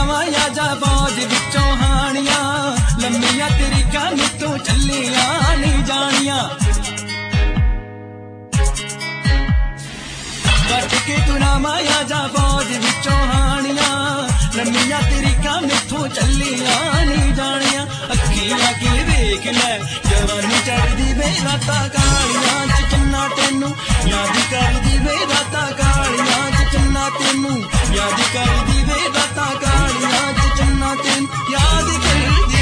सुनावा या जा फौज विचों हानियां लम्मियां तरीका मित्तों चलियां नहीं जानियां बच के सुनावा या जा फौज विचों हानियां लम्मियां तरीका मित्तों चलियां नहीं जानियां अखियां के वेख लै जवानी चढ़दी वे रातां कालियां च चन्ना तेनू याद करदी वे रातां कालियां च चन्ना तेनू याद करदी वे रातां कालियां च चन्ना तेनू याद करदी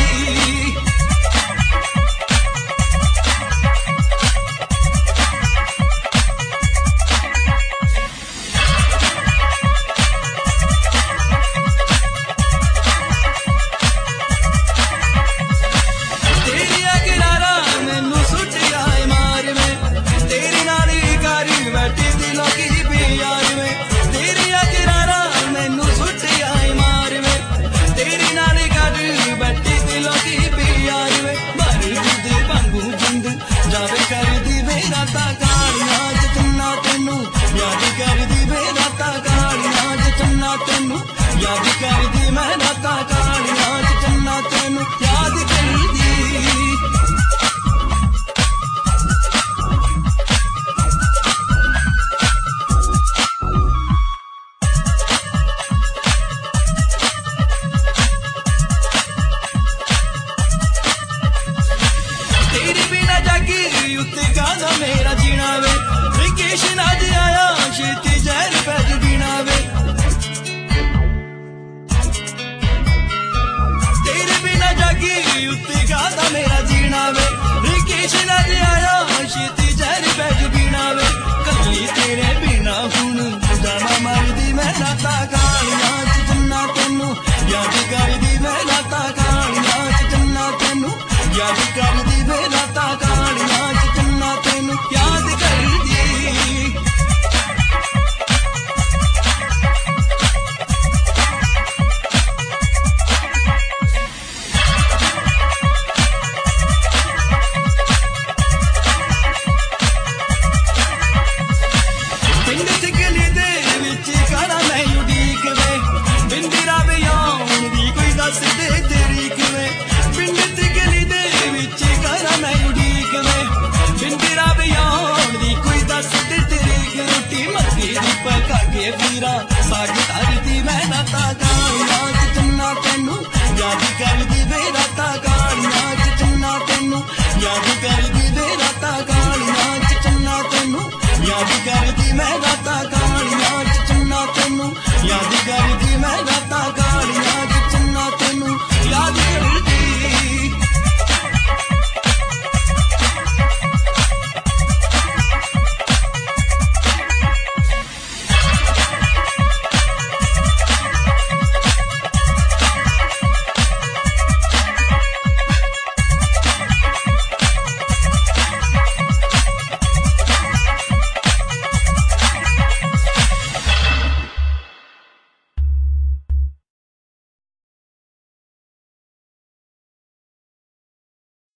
याद करदी मैं रातां कालियां च चन्ना तेनू याद करदी तेरे बिना जागी उत्ते गाना मेरा जीना वे वेकेशन अज आया छेती जहर पैज बीना वे उत्ते गादा मेरा जीना वे वेकेशन अज आया छेती जहर पैज बीना वे कली तेरे बिना हुण जाना मरदी मैं रातां कालियां च चन्ना तेनू याद करदी मैं रातां कालियां च चन्ना तेनू याद करदी मैं रातां कालियां च चन्ना तेनू याद करदी साग धरदी मैं रातां कालियां च चन्ना तेनू याद करदी वे रातां कालियां च चन्ना तेनू याद करदी वे रातां कालियां च चन्ना तेनू याद करदी मैं रातां कालियां च चन्ना तेनू याद करदी मैं रातां कालियां